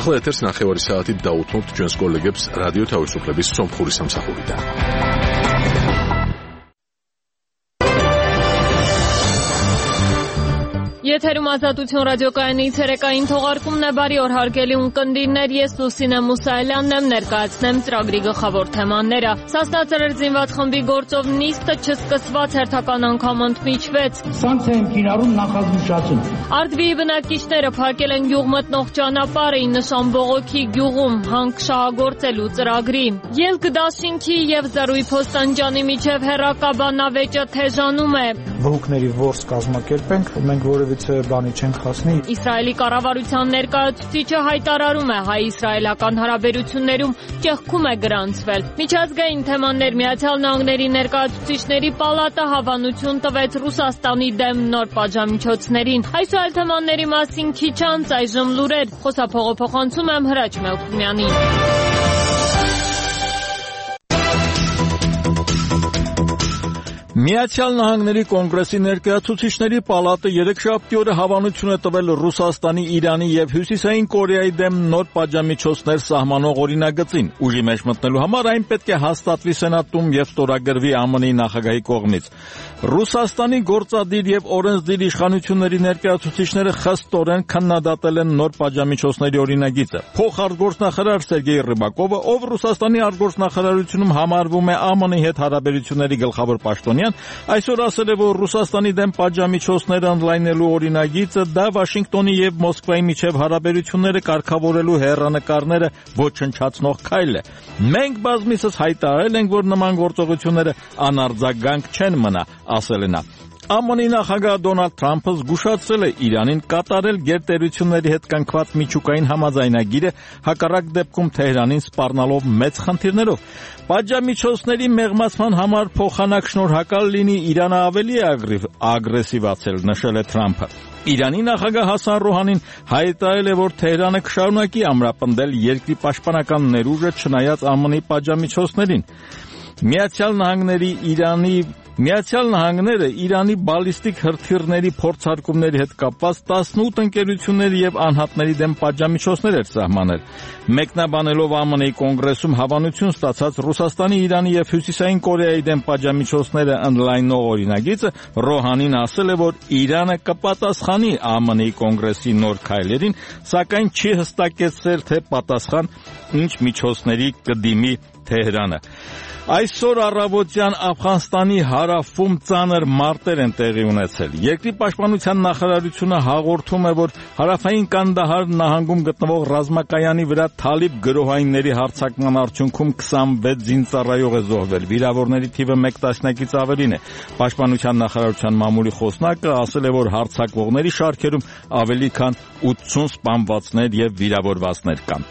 ახლა ეთერს ნახევარი საათით დაუთმობთ ჩვენს კოლეგებს რადიო თავისუფლების სომხური სამსახურიდან. Եթերում ազատություն ռադիոկայանի ցերեկային թողարկումն է, բարի օր հարգելի ունկնդիրներ, ես Լուսինե Մուսայելյանն եմ, ներկայացնեմ ծրագրի գլխավոր թեմաները։ Սասնա ծրեր զինված խմբի գործով նիստը չսկսված հերթական անգամ ընդմիջվեց։ Սանքցիա են կիրառում նախազգուշացում։ Արդվիի բնակիչները փակել են գյուղ մտնող ճանապարհը նշան բողոքի գյուղում հանք շահագործելու ծրագրի։ Ելք դաշինքի եւ Զարուհի Փոստանջյանի միջև հերրակաբանավեճը թեժանում է։ Բողոքների ворս կազմակերպենք, մենք որևիցե բանի չենք հասնի։ Իսրայելի կառավարության ներկայացուցիչը հայտարարում է, հայ-իսրայելական հարաբերություններում ճեղքում է գրանցվել։ Միջազգային թեմաներ Միացյալ Նահանգների ներկայացուցիչների պալատը հավանություն տվեց Ռուսաստանի դեմ նոր պատժամիջոցներին։ Այսօր թեմաների մասին քիչ անց այժմ լուրեր։ Խոսափողոփոխանցում եմ Հրաչ Մելքումյանին։ Միացյալ Նահանգների կոնգրեսի ներկայացուցիչների պալատը երեքշաբթի օրը հավանություն է տվել Ռուսաստանի, Իրանի եւ Հյուսիսային Կորեայի դեմ նոր պատժամիջոցներ սահմանող օրինագծին։ Ուժի մեջ մտնելու համար այն պետք է հաստատվի Սենատում եւ ստորագրվի ԱՄՆ-ի նախագահի կողմից։ Ռուսաստանի գործադիր եւ օրենսդիր իշխանությունների ներկայացուցիչները խստորեն քննադատել են նոր պատժամիջոցների օրինագիծը։ Փոխարտգործնախարար Սերգեյ Ռիբակովը, ով Ռուսաստանի արտգործնախարարությունում համարվում է ԱՄՆ-ի հետ հարաբերությունների գլխավոր պաշտոնյան, այսօր ասել է, որ Ռուսաստանի դեմ պատժամիջոցները ընդլայնելու օրինագիծը դա Վաշինգտոնի եւ Մոսկվայի միջև հարաբերությունները կարգավորելու հեռանկարները ոչնչացնող քայլ է։ Մենք բազմիցս հայտարարել ենք, որ նման գործողությունները անարձագանք չեն մնա, ասել է նա։ ԱՄՆ-ի նախագահ Դոնալդ Թրամփը զգուշացրել է Իրանին կատարել գերտերությունների հետ կնքված միջուկային համաձայնագիրը, հակառակ դեպքում Թեհրանին սպառնալով մեծ խնդիրներով։ Պատժամիջոցների մեղմացման համար փոխանակ շնորհակալ լինի, Իրանը ավելի ագրեսիվացել, նշել է Թրամփը։ Իրանի նախագահ Հասան Ռոհանին հայտարարել է, որ Թեհրանը կշարունակի ամրապնդել երկրի պաշտպանական ներուժը չնայած ԱՄՆ-ի պատժամիջոցներին։ Միացյալ Նահանգները Իրանի բալիստիկ հրթիռների փորձարկումների հետ կապված 18 ընկերությունների եւ անհատների դեմ պատժամիջոցներ էր սահմանել։ Մեկնաբանելով ԱՄՆ-ի կոնգրեսում հավանություն ստացած Ռուսաստանի, Իրանի եւ Հյուսիսային Կորեայի դեմ պատժամիջոցները ընդլայնող օրինագիծը, Ռոհանին ասել է, որ Իրանը կպատասխանի ԱՄՆ-ի կոնգրեսի նոր քայլերին, սակայն չի հստակեցրել, թե պատասխան ինչ միջոցների կդիմի Թեհրանը։ Այսօր առավոտյան Աֆղանստանի հարավում ծանր մարտեր են տեղի ունեցել։ Երկրի պաշտպանության նախարարությունը հաղորդում է, որ հարավային Կանդահար նահանգում գտնվող ռազմակայանի վրա թալիբ գրոհայինների հարձակման արդյունքում 26 զինծառայող է զոհվել։ Վիրավորների թիվը 1 տասնյակից ավելին է։ Պաշտպանության նախարարության մամուլի խոսնակը ասել է, որ հարձակվողների շարքերում ավելի քան 80 սպանվածներ եւ վիրավորվածներ կան։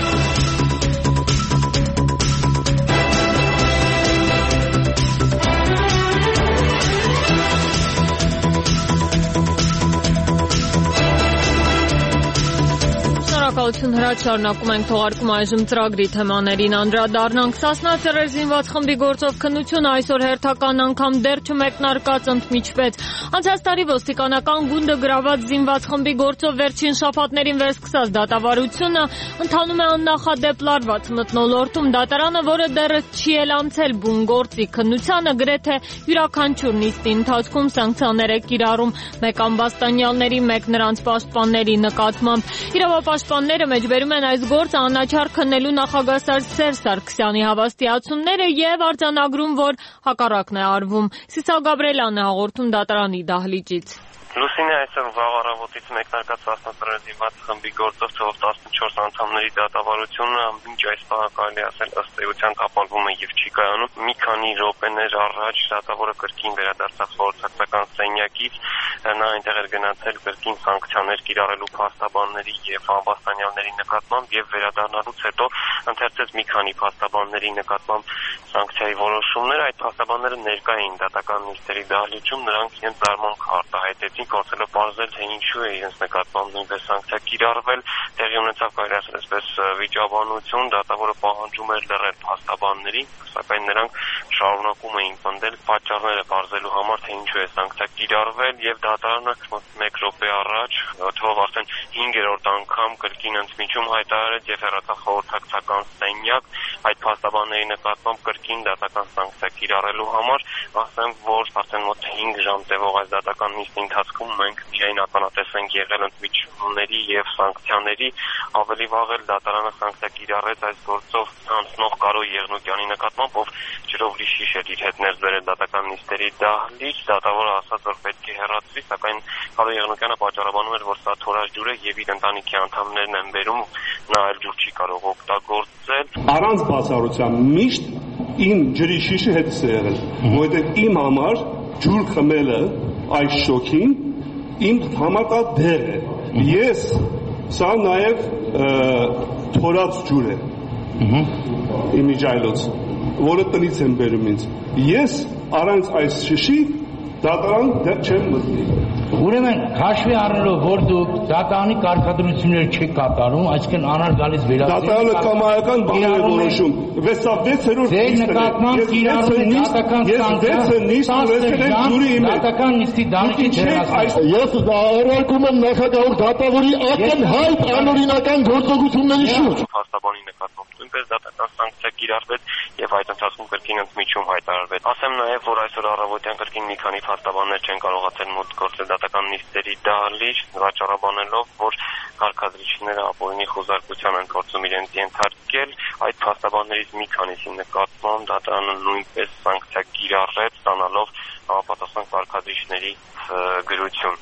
Շնորհակալություն Հրաչ, շարունակում ենք թողարկում այժմ ծրագրի թեմաներին անդրադառնանք։ Սասնա ծռեր զինված խմբի գործով քննությունը այսօր հերթական անգամ դեռ չմեկնարկած ընդմիջվեց։ Անցած տարի ոստիկանական գունդը գրաված զինված խմբի գործով վերջին շաբաթներին վերսկսած դատավարությունը ընթանում է աննախադեպ լարված մթնոլորտում։ Դատարանը, որը դեռ չի էլ անցել բուն գործի քննությանը, գրեթե յուրաքանչյուր նիստի ընթացքում սանկցիաներ է կիրառում մեկ ամբաստանյալների, մեկ նրանց պաշտպանների նկատմամբ։ Իրավապաշտպանները մեջբերում են այս գործը անաչառ քննելու նախագահ Սերժ Սարգսյանի հավաստիացումները եւ արձանագրում, որ հակառակն է արվում։ Սիսա Գաբրելյանը հաղորդում դատարանի դահլիճից։ Լուսինե, այսօր վաղ առավոտից մեկնարկած Սասնա ծռեր զինված խմբի գործով թվով 14 անդամների դատավարությունը մինչ այս պահը կարելի ասել ըստ էության տապալվում է եւ չի կայանում։ Մի քանի րոպեներ առաջ դատավորը կրկին վերադարձավ խորհրդակցական սենյակից, նա այնտեղ էր գնացել կրկին սանկցիաներ կիրառելու փաստաբանների եւ ամբաստանյալների նկատմամբ եւ վերադառնալուց հետո ընթերցեց մի քանի փաստաբանների նկատմամբ սանկցիայի որոշումներ, այդ փաստաբանները ներկա էին դատական նիստերի դահլիճում, նրանք իրենց զարմանքը արտահայտեցին, փորձելով պարզել, թե ինչու է իրենց նկատմամբ նույնպես սանկցիա կիրառվել, տեղի ունեցավ կարելի ասել այսպես վիճաբանություն, դատավորը պահանջում էր լռել փաստաբաններին, սակայն նրանք շարունակում էին պնդել պատճառները պարզելու համար, թե ինչու է սանկցիա կիրառվել, եւ դատարանը 1 րոպե առաջ, թվով արդեն 5-րդ անգամ կրկին ընդմիջում հայտարարեց եւ հեռացավ խորհրդակցական սենյակ այդ փաստաբանների նկատմամբ կրկին դատական սանկցիա կիրառելու համար, ասեմ, որ արդեն մոտ 5 ժամ տևող այս դատական նիստի ընթացքում մենք միայն ականատես ենք եղել ընդմիջումների եւ սանկցիաների, ավելի վաղ էլ դատարանը սանկցիա կիրառեց այս գործով անցնող Կարո Եղնուկյանի նկատմամբ, ով ջրով լի շիշ էր իր հետ ներս բերել դատական նիստերի դահլիճ, դատավորը ասաց, որ պետք է հեռացվի, սակայն Կարո Եղնուկյանը պատճառաբանում էր, որ սա թորած ջուր է եւ իր ընտանիքի անդամներն են բերում, նա այլ ջուր չի կարող օգտագործել։ Առանց բացառության միշտ իմ ջրի շիշը հետս է եղել, որովհետեւ իմ համար ջուր խմելը այս շոքին իմ համար դա դեր է։ Ես սա նաեւ թորած ջուր է։ Իմիջայլոց, որը տնից են բերում ինձ։ Ես առանց այս շիշի դատարան դեռ չեմ մտնի։ Ուրեմն հաշվի առնելով, որ դուք դատարանի կարգադրությունները չեք կատարում, այսինքն անարգալից վերացրել։ Դատարանը կամայական բան է որոշում։ 6-րդ նկատմամբ կիրառել է դատական նիստի դահլիճից հեռացնել։ Ես օրարկում եմ նախագահ դատավորի ակնհայտ անօրինական գործողությունների շուրջ։ Փաստաբանի նկատմամբ նույնպես դատական սանկցիա կիրառվեց եւ այդ ընթացքում կրկին ընդմիջում հայտարարվեց։ Ասեմ նաեւ, որ այսօր առավոտյան կրկին մի քանի փաստաբաններ չեն կարողացել մոտ գործել դատական նիստերի դահլիճ, վաճառաբանելով, որ կարգադրիչները ապօրինի խոզարկության են փորձում իրենց ենթարկել, այդ փաստաբաններից մի քանիսի նկատմամբ դատարանը նույնպես սանկցիա կիրառեց, ստանալով համապատասխան կարգադրիչների գրություն։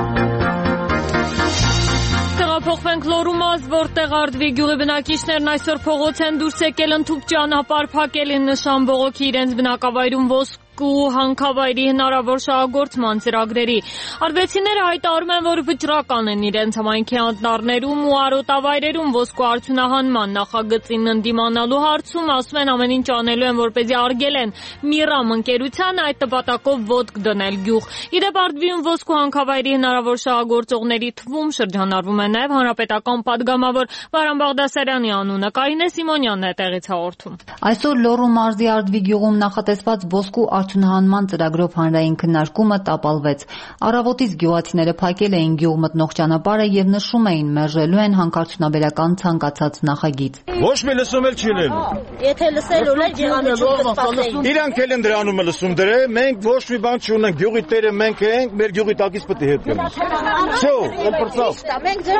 Տեղափոխվենք Լոռու մարզ, որտեղ Արդվի գյուղի բնակիչներն այսօր փողոց են դուրս եկել ընդհուպ ճանապարհ փակելին նշան բողոքի իրենց բնակավայրում ոսկու հանքավայրի հնարավոր շահագործման ծրագրերի։ Արդվեցիները հայտարարում են, որ վճռական են իրենց համայնքի անտառներում ու արոտավայրերում ոսկու արդյունահանման նախագծին ընդդիմանալու հարցում, ասում են ամեն ինչ անելու են, որպեսզի արգելեն Միրամ ընկերությանը այդ նպատակով ոտք դնել գյուղ։ Իդեպ Արդվիում ոսկու հանքավայրի հնարավոր շահագործողների թվում շրջանառվում է նաև հանրապետական падգամավոր Վարան Բաղդասարյանի անունը։ Կարինե Սիմոնյանն է տեղից հաղորդում։ Այսօր Լոռու մարզի Արդվի գյուղում նախատեսված ոսկու արդյունահանման ծրագրով հանրային քննարկումը տապալվեց։ Առավոտից գյուղացիները փակել էին գյուղ մտնող ճանապարհը եւ նշում էին մերժելու են հանքարդյունաբերական ցանկացած նախագիծ։ Ոչ մի լսում էլ չի լինում։ Եթե լսել ուներ ջեղանը չկսպասեին։ Իրանք էլ են դրանում լսում դրե, մենք ոչ մի բան չունենք, գյուղի տերը մենք ենք, մեր գյուղի տակից պետք է հետ գնանք։ Всё, էլ բրծավ։ Մենք ձեր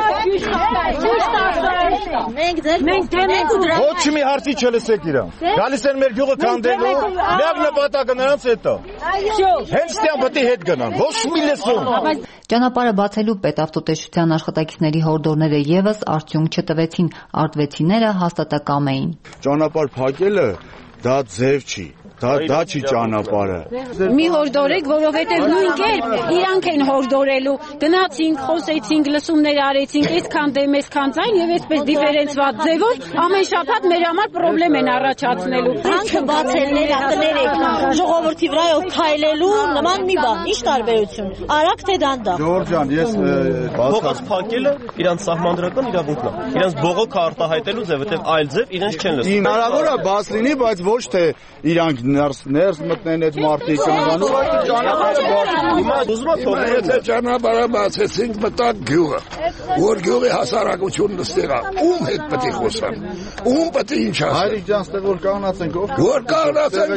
ոչ մի հարցի չլսեք իրան։ Գալիս են մեր գյուղը քանդելու, լավ նպատակը նրանց հետ է։ Հենց ստյան պետք է հետ գնան, ոչ մի լսում։ Ճանապարհը բացելու պետավտոտեսչության աշխատակիցների հորդորները եւս արդյունք չտվեցին, արդվեցիները հաստատակամ էին։ Ճանապարհ փակելը դա ձև չի։ Դա չի ճանապարհը։ Մի հորդորեք, որովհետև նույն կերպ իրանք են հորդորելու։ Գնացինք, խոսեցինք, լսումներ արեցինք, այսքան դեմ, այսքան ցայն եւ այսպես դիֆերենցված ձևով ամեն շաբաթ մեր համար խնդրեմ են առաջացնելու։ Հանքը բացելներ, կներեք, ժողովրդի վրայով քայլելու նման մի բան, ի՞նչ տարբերություն։ Արագ թե դանդաղ։ Ժողովուրդ ջան, ես փողոց փակելը իրանց սահմանադրական իրավունքն է։ Իրանց բողոքը արտահայտելու ձև, որտեղ այլ ձև իրենց չեն լսում։ Հնարավոր է բաց լինի, բայց ոչ թե իրանք ներս մտնեն այդ մարտի կանգանու, այլ ճանապարհը բաց։ Հիմա ուզում եք եթե ճանապարհը բացեցինք մտակ գյուղը, որ գյուղի հասարակությունն ստեղա, ում հետ պետք է խոսան, ում պետք է ինչ ասեն։ Հայրիկ ջան, ստեղ որ կանգնացենք, որ կանգնացենք,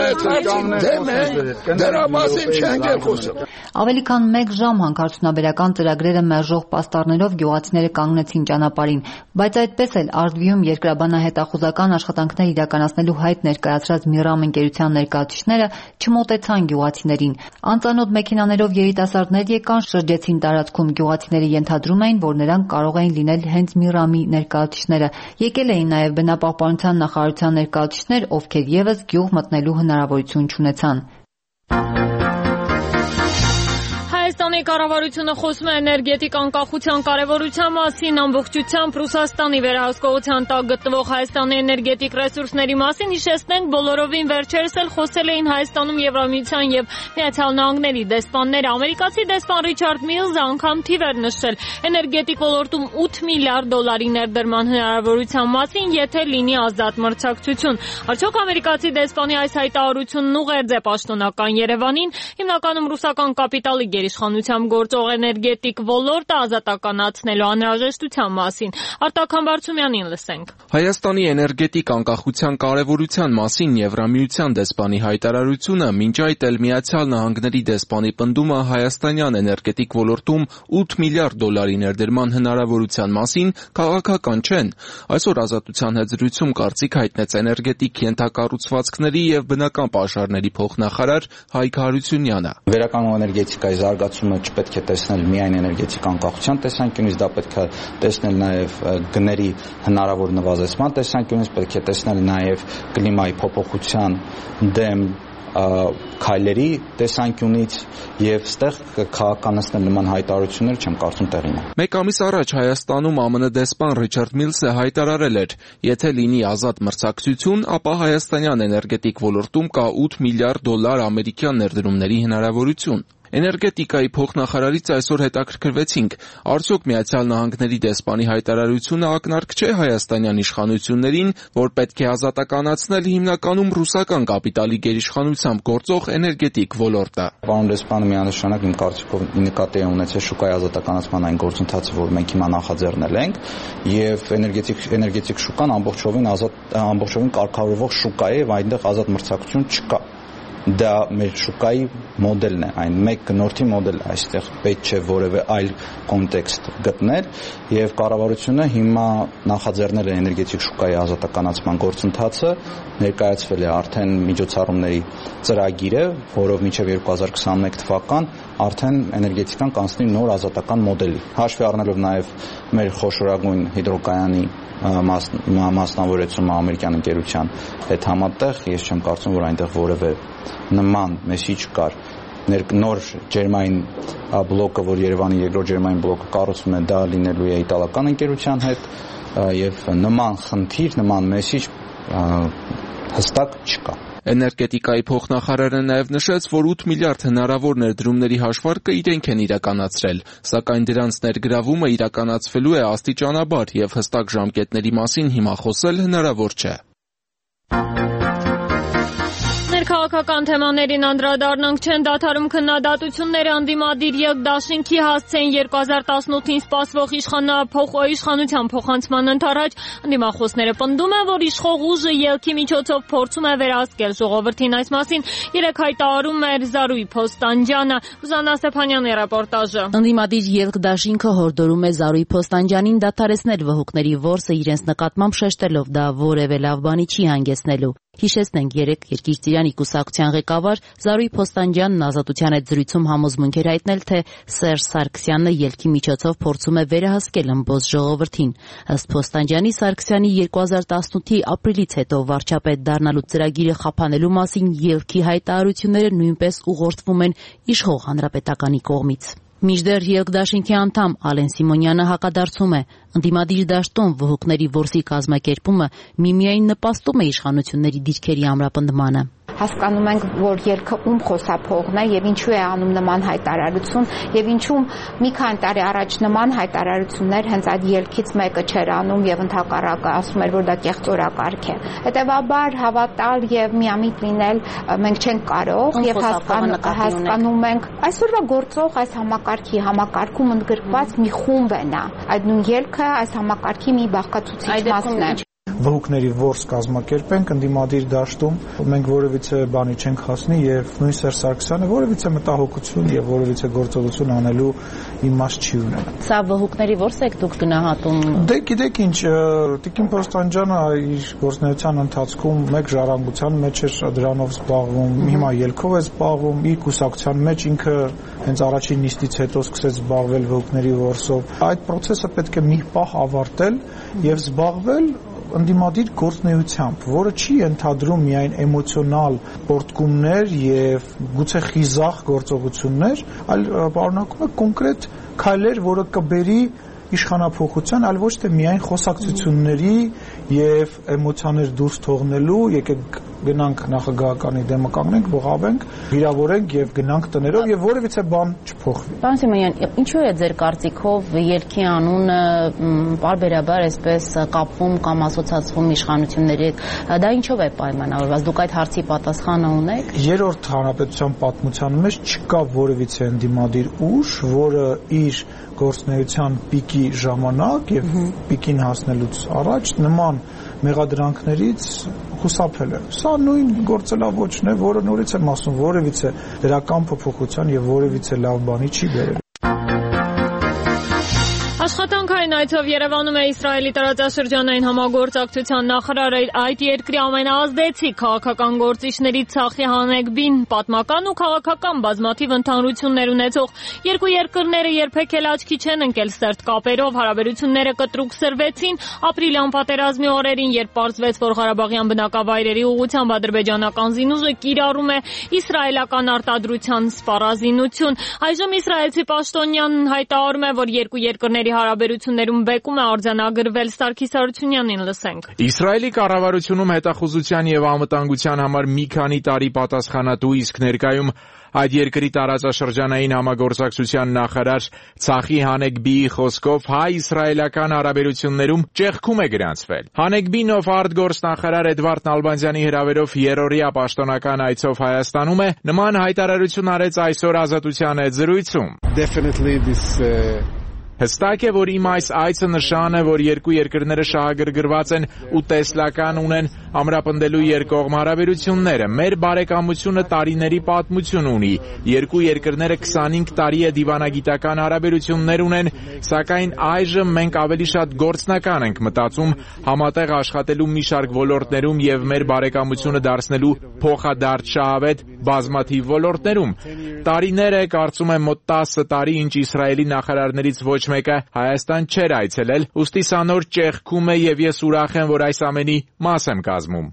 դրա մասին չենք խոսում։ Ավելի քան 1 ժամ հանքարդյունաբերական ծրագրերը մերժող պաստառներով գյուղացիները կանգնեցին ճանապարհին, բայց այդպես էլ Արդվիում երկրաբանահետախուզական աշխատանքներ իրականացնելու հայտ ներկայացրած Միրամ ընկերության ներկայացուցիչները չմոտեցան գյուղացիներին։ Անծանոթ մեքենաներով երիտասարդներ եկան, շրջեցին տարածքում, գյուղացիները ենթադրում էին, որ նրանք կարող էին լինել հենց Միրամի ներկայացուցիչները։ Եկել էին նաև բնապահպանության նախարարության ներկայացուցիչներ, ովքեր եւս գյուղ մտնելու հնարավորություն չունեցան։ Հայաստանի կառավարությունը խոսում է էներգետիկ անկախության կարևորության մասին, ամբողջությամբ Ռուսաստանի վերահսկողության տակ գտնվող Հայաստանի էներգետիկ ռեսուրսների մասին հիշեցնենք, բոլորովին վերջերս էլ խոսել էին Հայաստանում Եվրամիության եւ Միացյալ Նահանգների դեսպանները։ Ամերիկացի դեսպան Ռիչարդ Միլզը անգամ թիվ էր նշել էներգետիկ ոլորտում $8 միլիարդ ներդրման հնարավորության մասին, եթե լինի ազատ մրցակցություն։ Արդյոք ամերիկացի դեսպանի այս հայտարարությունն ուղերձ է պաշտոնական Երևանին, հիմնականում ռուսական կապիտալի գերիշխանությամբ գործող էներգետիկ ոլորտը ազատականացնելու անհրաժեշտության մասին։ Արտակ Համբարձումյանին լսենք։ Հայաստանի էներգետիկ անկախության կարևորության մասին Եվրամիության դեսպանի հայտարարությունը մինչ այդ էլ Միացյալ Նահանգների դեսպանի պնդումը հայաստանյան էներգետիկ ոլորտում $8 միլիարդ ներդրման հնարավորության մասին քաղաքական չեն։ Այսօր Ազատության հետ զրույցում կարծիք հայտնեց էներգետիկ ենթակառուցվածքների եւ բնական պաշարների փոխնախարար Հայկ Հարությունյանը։ Վերականգնող էներգետիկայի զարգացումը չպետք է տեսնել միայն էներգետիկ անկախության տեսանկյունից, դա պետք է տեսնել նաեւ գների հնարավոր նվազեցման տեսանկյունից, պետք է տեսնել նաեւ կլիմայի փոփոխության դեմ քայլերի տեսանկյունից եւ ստեղ քաղաքականացնել նման հայտարարություններ չեմ կարծում տեղին է։ Մեկ ամիս առաջ Հայաստանում ԱՄՆ դեսպան Ռիչարդ Միլսը հայտարարել էր, եթե լինի ազատ մրցակցություն, ապա հայաստանյան էներգետիկ ոլորտում կա $8 միլիարդ ամերիկյան ներդրումների հնարավորություն։ Էներգետիկայի փոխնախարարից այսօր հետաքրքրվեցինք, արդյոք Միացյալ Նահանգների դեսպանի հայտարարությունը ակնարկ չէ հայաստանյան իշխանություններին, որ պետք է ազատականացնել հիմնականում ռուսական կապիտալի գերիշխանությամբ գործող էներգետիկ ոլորտը։ Պարոն դեսպանը միանշանակ իմ կարծիքով նկատի է ունեցել շուկայի ազատականացման այն գործընթացը, որ մենք հիմա նախաձեռնել ենք, եւ էներգետիկ շուկան ամբողջովին կարգավորվող շուկա է, եւ այնտեղ ազատ մրցակցություն չկա։ Դա մեր շուկայի մոդելն է, այն մեկ գնորդի մոդել է, այստեղ պետք չէ որևէ այլ կոնտեքստ գտնել եւ կառավարությունը հիմա նախաձեռնել է էներգետիկ շուկայի ազատականացման գործընթացը, ներկայացվել է արդեն միջոցառումների ծրագիրը, որով մինչեւ 2021 թվական արդեն էներգետիկան կանցնի նոր ազատական մոդելի։ Հաշվի առնելով նաեւ մեր խոշորագույն հիդրոկայանի մասնավորեցումը ամերիկյան ընկերության հետ համատեղ, ես չեմ կարծում, որ այնտեղ որևէ նման մեսիջ կար։ Նոր ջերմային բլոկը, որ Երևանի երկրորդ ջերմային բլոկը կառուցվում է, դա լինելու է իտալական ընկերության հետ եւ նման խնդիր, նման մեսիջ հստակ չկա։ Էներգետիկայի փոխնախարարը նաև նշեց, որ 8 միլիարդ հնարավոր ներդրումների հաշվարկը իրենք են իրականացրել, սակայն դրանց ներգրավումը իրականացվելու է աստիճանաբար եւ հստակ ժամկետների մասին հիմա խոսել հնարավոր չէ։ Ներքաղաքական թեմաներին անդրադառնանք, չեն դադարում քննադատությունները ընդդիմադիր ԵԿ-դաշինքի հասցեն 2018-ին սպասվող իշխանության փոխանցման ընդառաջ ընդդիմախոսները պնդում են, որ իշխող ուժը ելքի միջոցով փորձում է վերահսկել ժողովրդին։ Այս մասին երեկ հայտարարում էր Զարուհի Փոստանջյանը։ Ուզանա Ստեփանյանի ռեպորտաժը։ Ընդդիմադիր ԵԿ-դաշինքը հորդորում է Զարուհի Փոստանջյանին դադարեցնել վհուկների որսը իրենց նկատմամբ շեշտելով, դա որևէ լավ բանի չի հանգեցնելու։ Հիշեցնենք, երեկ Երկիր Ծիրանի կուսակցության ղեկավար Զարուհի Փոստանջյանն Ազատության հետ զրույցում համոզմունք էր հայտնել, թե Սերժ Սարգսյանը ելքի միջոցով փորձում է վերահսկել ըմբոս ժողովրդին։ Ըստ Փոստանջյանի, Սարգսյանի 2018-ի ապրիլից հետո վարչապետ դառնալու ծրագիրը խափանելու մասին ելքի հայտարարությունները նույնպես ուղղորդվում են իշխող հանրապետականի կողմից։ Մինչդեռ ԵԿ-դաշինքի անդամ Ալեն Սիմոնյանը հակադարձում է, ընդդիմադիր դաշտում վհուկների որսի կազմակերպումը միմիայն նպաստում է իշխանությունների դիրքերի ամրապնդմանը։ Հասկանում ենք, որ ելքը ում խոսափողն է եւ ինչու է անում նման հայտարարություն եւ ինչու մի քանի տարի առաջ նման հայտարարություններ հենց այդ ելքից մեկը չէր անում եւ ընդհակառակը ասում էր, որ դա կեղծորակարգ է։ Հետեւաբար հավատալ եւ միամիտ լինել մենք չենք կարող եւ հասկանում ենք այսօրվա գործող այս համակարգում ընդգրկված մի խումբ է նա։ Այդ նույն ելքը այս համակարգի մի բաղկացուցիչ մասն է։ Վհուկների որս կազմակերպենք ընդդիմադիր դաշտում, մենք որևիցե բանի չենք հասնի եւ նույն Սերժ Սարգսյանը որևիցե մտահոգություն եւ որևիցե գործողություն անելու իմաստ չի ունենա։ Սա վհուկների որս եք դուք գնահատում։ Դե գիտեք ինչ, Տիկին Փոստանջյանը իր գործնեության ընթացքում մեկ ժառանգության մեջ էր դրանով զբաղվում, հիմա ելքով է զբաղվում, իր կուսակցության մեջ ինքը հենց առաջին նիստից հետո սկսեց զբաղվել վհուկների որսով։ Այդ process-ը պետք է մի պահ ավարտել եւ զբաղվել ընդդիմադիր գործնեությամբ, որը չի ընդհանրում միայն էմոցիոնալ պորտկումներ եւ գուցե խիզախ գործողություններ, այլ պարունակում է կոնկրետ քայլեր, որը կբերի իշխանափոխության, այլ ոչ թե միայն խոսակցությունների եւ էմոցիաներ դուրս թողնելու, եկեք գնանք նախագահականի դեմը կանգնենք, բողավենք, վիրավորենք եւ գնանք տներով եւ որևիցե բան չփոխվի։ Պարոն Սիմոնյան, ինչու է ձեր կարծիքով ելքի անունը բարբերաբար այսպես կապվում կամ ասոցացվում իշխանությունների հետ, դա ինչով է պայմանավորված։ Դուք այդ հարցի պատասխանը ունեք։ Երրորդ հանրապետության պատմության մեջ չկա որևիցե ընդդիմադիր ուժ, որը իր գործնեության պիկի ժամանակ եւ պիկին հասնելուց առաջ նման մեղադրանքներից խուսափել է։ Սա նույն գործելավոճն է, որը նորից եմ ասում, որևիցե դրական փոփոխության եւ որևիցե լավ բանի չի բերել։ Աշխատանքային այցով Երևանում է Իսրայելի տարածաշրջանային համագործակցության նախարարը այդ երկրի ամենաազդեցիկ քաղաքական գործիչների Ցախի Հանեգբին պատմական ու քաղաքական բազմաթիվ ընդհանրություններ ունեցող երկու երկրները երբեք էլ աչքի չեն ընկել սերտ կապերով, հարաբերությունները կտրուկ սրվեցին ապրիլյան պատերազմի օրերին, երբ պարզվեց, որ Ղարաբաղյան բնակավայրերի ուղղությամբ ադրբեջանական զինուժը կիրառում է իսրայելական արտադրության սպառազինություն։ Այժմ իսրայելցի պաշտոնյան հայտարարում է, որ երկու երկրների հարաբերություններում բեկում է արձանագրվել։ Սարգիս Արությունյանին լսենք։ Իսրայելի կառավարությունում հետախուզության եւ անվտանգության համար մի քանի տարի պատասխանատու, իսկ ներկայում այդ երկրի տարածաշրջանային համագործակցության նախարար Ցախի Հանեգբիի խոսքով հայ-իսրայելական հարաբերություններում ճեղքում է գրանցվել։ Հանեգբին, ով արտգործնախարար Էդվարդ Նալբանդյանի հրավերով երրորդյա պաշտոնական այցով Հայաստանում է, նման հայտարարություն արեց այսօր Ազատության հետ զրույցում։ Հստակ է, որ իմ այս այցը նշան է, որ երկու երկրները շահագրգռված են ու տեսլական ունեն ամրապնդելու երկկողմ հարաբերությունները։ Մեր բարեկամությունը տարիների պատմություն ունի։ Երկու երկրները 25 տարի է դիվանագիտական հարաբերություններ ունեն, սակայն այժմ մենք ավելի շատ գործնական ենք մտածում համատեղ աշխատելու մի շարք ոլորտներում եւ մեր բարեկամությունը դարձնելու փոխադարձ շահավետ բազմաթիվ ոլորտներում։ Տարիներ է, կարծում եմ մոտ 10 տարի, ինչ Իսրայելի նախարարներից ոչ մեկը Հայաստան չէր այցելել, ուստի սա նոր ճեղքում է եւ ես ուրախ եմ, որ այս ամենի մաս եմ կազմում։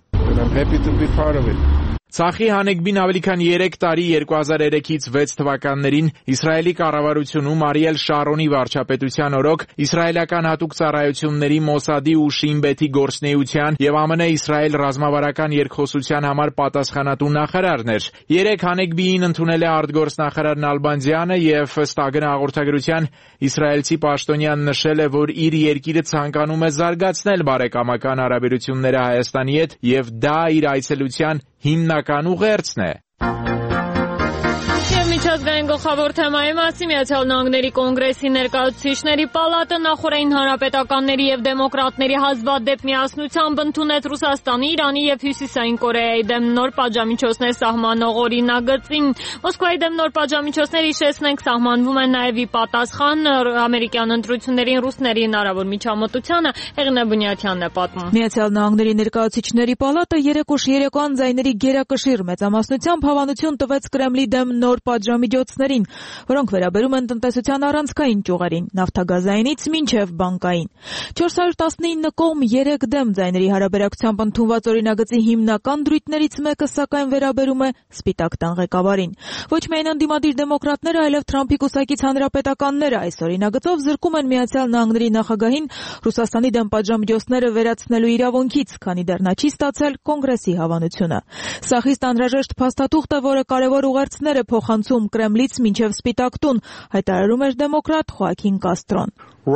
Ցախի Հանեգբին ավելի քան 3 տարի 2003-ից 6 թվականներին Իսրայելի կառավարությունում Արիել Շարոնի վարչապետության օրոք իսրայելական հատուկ ծառայությունների Մոսադի ու Շին Բեթի գործնեության եւ ԱՄՆ-Իսրայել ռազմավարական երկխոսության համար պատասխանատու նախարարն էր։ 3 Հանեգբիին ընդունել է արտգործնախարար Նալբանդյանը եւ ըստ ԱԳՆ հաղորդագրության իսրայելցի պաշտոնյան նշել է, որ իր երկիրը ցանկանում է զարգացնել բարեկամական հարաբերությունները Հայաստանի հետ եւ դա իր այցելության հիմնական ուղերձն է։ Միջազգային գլխավոր թեմայի մասին Միացյալ Նահանգների կոնգրեսի ներկայացուցիչների պալատը նախորդային հանրապետականների եւ դեմոկրատների հազվադեպ միասնությամբ ընդունեց Ռուսաստանի, Իրանի եւ Հյուսիսային Կորեայի դեմ նոր պատժամիջոցներ սահմանող օրինագծին։ Մոսկվայի դեմ նոր պատժամիջոցներ, հիշեցնենք, սահմանվում են նաեւ ի պատասխան ամերիկյան ընտրություններին ռուսների հնարավոր միջամտությանը։ Հեղինե Բունյաթյանն է պատմում։ Միացյալ Նահանգների ներկայացուցիչների պալատը երեկոյան ձայների գերակշիռ մեծամասնությամբ հավանություն տվեց Կրեմլի դեմ նոր պատժամիջոցներին, որոնք վերաբերում են տնտեսության առանցքային ճյուղերին, նավթագազայինից մինչև բանկային։ 419 կողմ 3 դեմ ձայների հարաբերակցությամբ ընդունված օրինագծի հիմնական դրույթներից մեկը սակայն վերաբերում է Սպիտակ տան ղեկավարին։ Ոչ միայն ընդդիմադիր դեմոկրատները, այլև Թրամփի կուսակից հանրապետականները այս օրինագծով զրկում են Միացյալ Նահանգների նախագահին Ռուսաստանի դեմ պատժամիջոցները վերացնելու իրավունքից, քանի դեռ նա չի ստացել կոնգրեսի հավանությունը։ Սա խիստ անհրաժեշտ փաստաթուղթ է, որը կարևոր ուղերձներ է փոխանցում Կրեմլից մինչև Սպիտակ տուն, հայտարարում էր դեմոկրատ Խոակին Կաստրոն։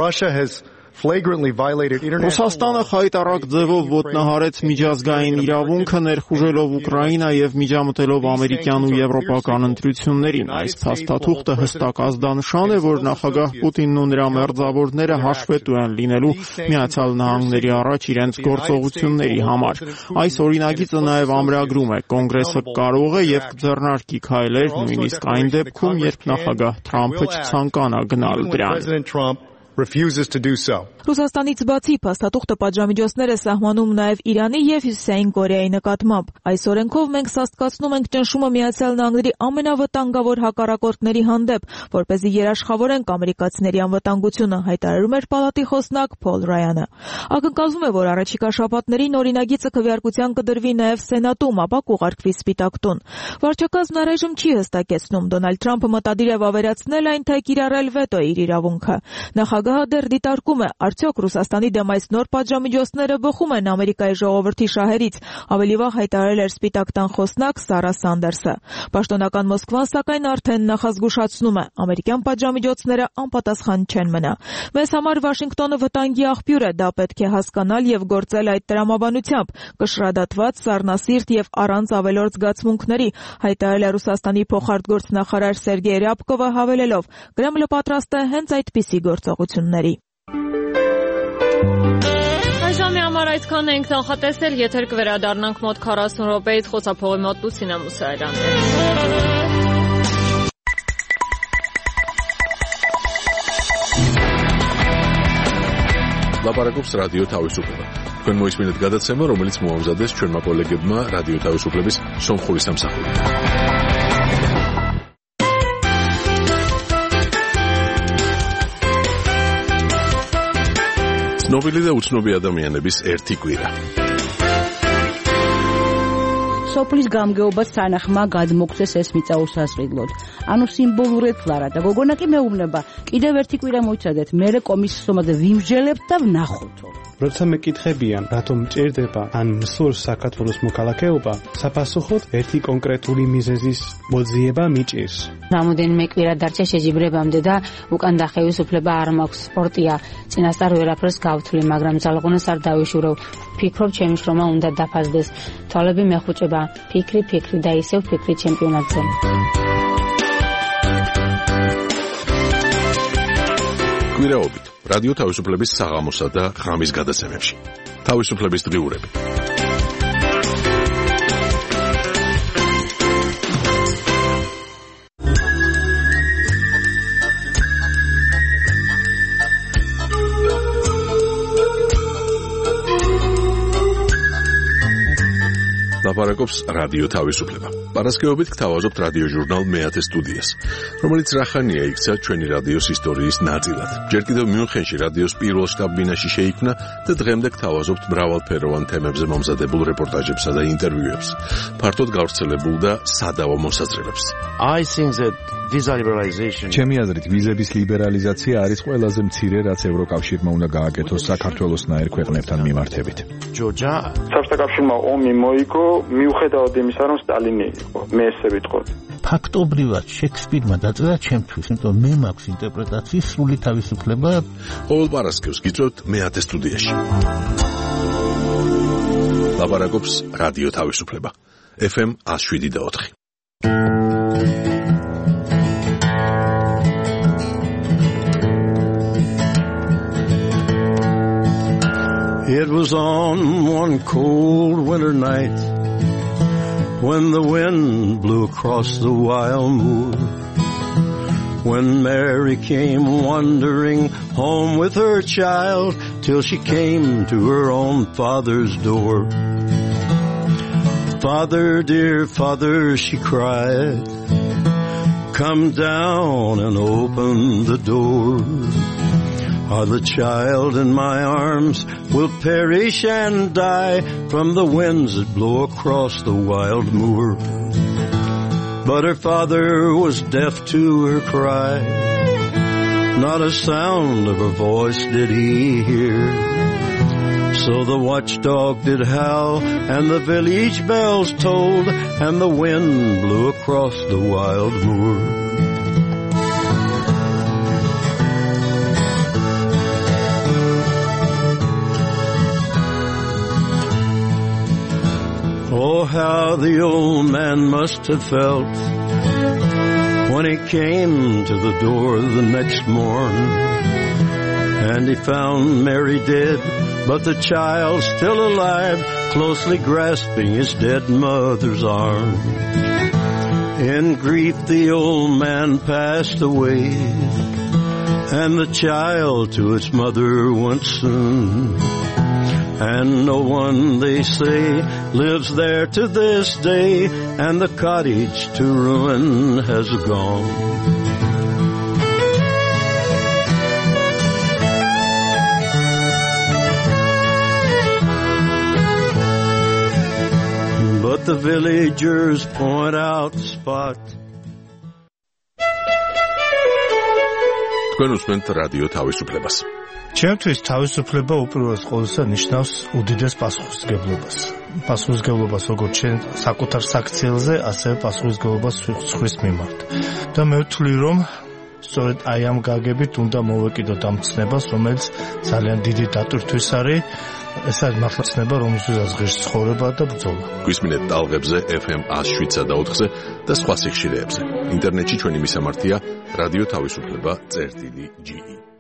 Ռուսաստանը խայտառակ ձևով ոտնահարեց միջազգային իրավունքը, ներխուժելով Ուկրաինա եւ միջամտելով ամերիկյան ու եվրոպական ընտրություններին։ Այս փաստաթուղթը հստակ ազդանշան է, որ նախագահ Պուտինն ու նրա մերձավորները հաշվետու են լինելու Միացյալ Նահանգների առաջ իրենց գործողությունների համար։ Այս օրինագիծը նաեւ ամրագրում է կոնգրեսը կարող է եւ կձեռնարկի քայլեր նույնիսկ այն դեպքում, երբ նախագահ Թրամփը չցանկանա գնալ դրան։ refuses to do so. Ռուսաստանից բացի փաստաթուղթը պատժամիջոցներ է սահմանում նաև Իրանի եւ Հյուսիսային Կորեայի նկատմամբ։ Այս օրենքով մենք սաստկացնում ենք ճնշումը Միացյալ Նահանգների ամենավտանգավոր հակառակորդների հանդեպ, որպեսզի երաշխավորենք ամերիկացիների անվտանգությունը, հայտարարում էր պալատի խոսնակ Փոլ Ռայանը։ Ակնկալվում է, որ առաջիկա շաբաթներին օրինագիծը քվեարկության կդրվի նաև Սենատում, ապա կուղարկվի Սպիտակ տուն։ Վարչակազմն առայժմ չի հստակեցնում Դոնալդ Թրամփը մտադիր է վավերացնել այն, թե կիրառել վետո իր իրավունքը։ Նախագահը դեռ դիտարկում է, արդյոք Ռուսաստանի դեմ այս նոր պատժամիջոցները բխում են Ամերիկայի ժողովրդի շահերից, ավելի վաղ հայտարարել էր Սպիտակ տան խոսնակ Սարա Սանդերսը։ Պաշտոնական Մոսկվան սակայն արդեն նախազգուշացնում է, ամերիկյան պատժամիջոցները անպատասխան չեն մնա։ Մեզ համար Վաշինգտոնը վտանգի աղբյուր է, դա պետք է հասկանալ եւ գործել այդ տրամաբանությամբ, կշռադատված, սառնասիրտ եւ առանց ավելորդ զգացմունքների, հայտարարել է Ռուսաստանի փոխարտգործնախարար Սերգեյ Ռյաբկովը, հավելելով. Կրեմլը պատրաստ է հենց այդպիսի գործողությունների։ Այժմի համար այսքան ենք նախատեսել, եթեր կվերադառնանք մոտ 40 րոպեից խոսափողի մոտ Լուսինա Մուսայելյանը։ Լապարակობს ռադիո Თავისუფლება։ Თქვენ მოისმინეთ გადაცემა, რომელიც მოამზადეს ჩვენმა კოლეგებმა რადიო თავისუფლების სომხური სამსახური. ცნობილი და უცნობი ადამიანების ერთი კვირა. სოფლის გამგეობას თანახმა გადმოგცეს ეს მიწა უსასყიდლოდ. ანუ სიმბოლურად ლარა და გოგონა კი მეუბნება, კიდევ ერთი კვირა მოიცადეთ, მერე კომისიის ომაზე ვიმსჯელებთ და ვნახოთ. როცა მეკითხებიან, რატომ მჭირდება ან მსურს საქართველოს მოქალაქეობა, საფასუხოდ ერთი კონკრეტული მიზეზის მოძიება მიჭირს. რამოდენიმე კვირა დარჩა შეჯიბრებამდე და უკან დახევის უფლება არ მაქვს. სპორტია, წინასწარ ვერაფერს გავთვლი, მაგრამ ძალღონას არ დავიშურევ. ფიქრობ, ჩემი შრომა უნდა დაფასდეს. თვალები მეხუჭება, ფიქრი და ისევ ფიქრი ჩემპიონატზე. კვირაობით რადიო თავისუფლების საღამოსა და ღამის გადაცემებში. თავისუფლების დღიურები. ლაპარაკობს რადიო თავისუფლება. პარასკევობით გთავაზობთ რადიო ჟურნალ მეათე სტუდიას, რომელიც რახანია იქცა ჩვენი რადიოს ისტორიის ნაწილად. ჯერ კიდევ მიუნხენში რადიოს პირველ შტაბ-ბინაში შეიქმნა და დღემდე გთავაზობთ მრავალფეროვან თემებზე მომზადებულ რეპორტაჟებსა და ინტერვიუებს, ფართოდ გავრცელებულ და სადავო მოსაზრებებს. ჩემი აზრით, ვიზების ლიბერალიზაცია არის ყველაზე მცირე, რაც ევროკავშირმა უნდა გააკეთოს საქართველოსნაირ ქვეყნებთან მიმართებით. საბჭოთა კავშირმა ომი მოიგო მიუხედავად იმისა, რომ სტალინი იყო, მე ესე ვიტყოდი. ფაქტობრივად შექსპირმა დაწერა ჩემთვის, იმიტომ მე მაქვს ინტერპრეტაციის სრული თავისუფლება. ყოველ პარასკევს გიწევთ მეათე სტუდიაში. ლაპარაკობს რადიო თავისუფლება. FM 107.4. It was on one cold winter night when the wind blew across the wild moor, when Mary came wandering home with her child till she came to her own father's door. Father, dear father, she cried, come down and open the door, or the child in my arms will perish and die from the winds that blow across the wild moor. But her father was deaf to her cry, not a sound of her voice did he hear. So the watchdog did howl, and the village bells tolled, and the wind blew across the wild moor. Oh, how the old man must have felt when he came to the door the next morn, and he found Mary dead, but the child still alive, closely grasping his dead mother's arm. In grief the old man passed away, and the child to its mother went soon. And no one, they say, lives there to this day, and the cottage to ruin has gone. But the villagers point out the spot. თქვენ უსმენთ რადიო თავისუფლებას. ჩემთვის თავისუფლება უპირველეს ყოვლისა ნიშნავს უდიდეს პასუხისმგებლობას. პასუხისმგებლობას როგორც ჩვენ საკუთარ საქციელზე, ასევე პასუხისმგებლობას სხვის მიმართ. და მე ვთვლი, რომ სწორედ აი ამ გაგებით უნდა მოვეკიდოთ ამ ცნებას, რომელიც ძალიან დიდი დატვირთვის არის. ეს არის მართლა ცნება, რომელსაც ღირს ცხოვრება და ბრძოლა. გვისმინეთ ტალღებზე FM 107.4-ზე და სხვა სიხშირეებზე. ინტერნეტში ჩვენი მისამართია რადიო თავისუფლება.ge